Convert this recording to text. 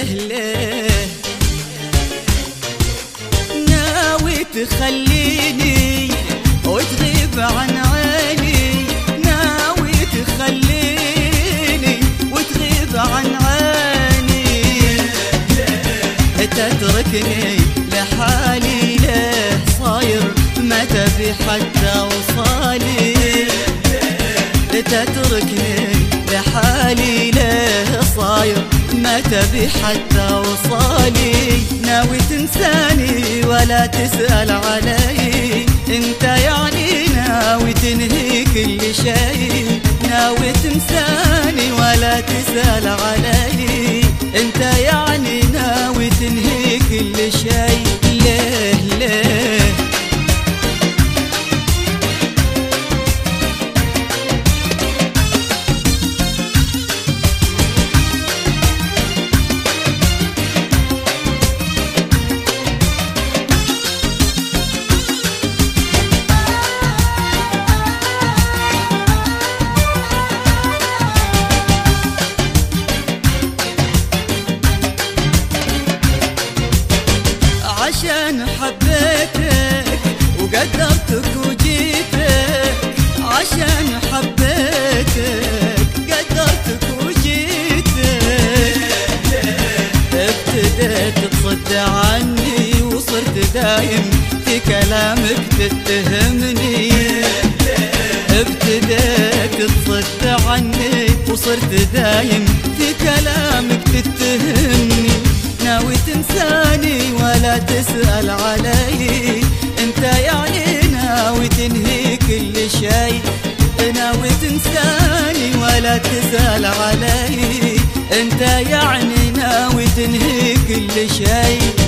ليه ناوي تخليني وتغيب عن عيني، ناوي تخليني وتغيب عن عيني، تتركني لحالي ليه صاير ما تبي حتى وصالي، تتركني لحالي ليه صاير ما تبي حتى وصالي، ناوي تنساني ولا تسأل علي، انت يعني ناوي تنهي كل شيء، ناوي تنساني ولا تسأل علي، انت يعني ناوي تنهي كل شيء. ليه ليه عشان حبيتك وقدرتك وجيتك، عشان حبيتك قدرتك وجيتك، ابتديت تصد عني وصرت دايم في كلامك تتهمني، ابتديت تصد عني وصرت دايم في كلامك تتهمني، ناوي تنساني ولا تسأل علي، انت يعني ناوي تنهي كل شيء، ناوي تنساني ولا تسأل علي، انت يعني ناوي تنهي كل شيء.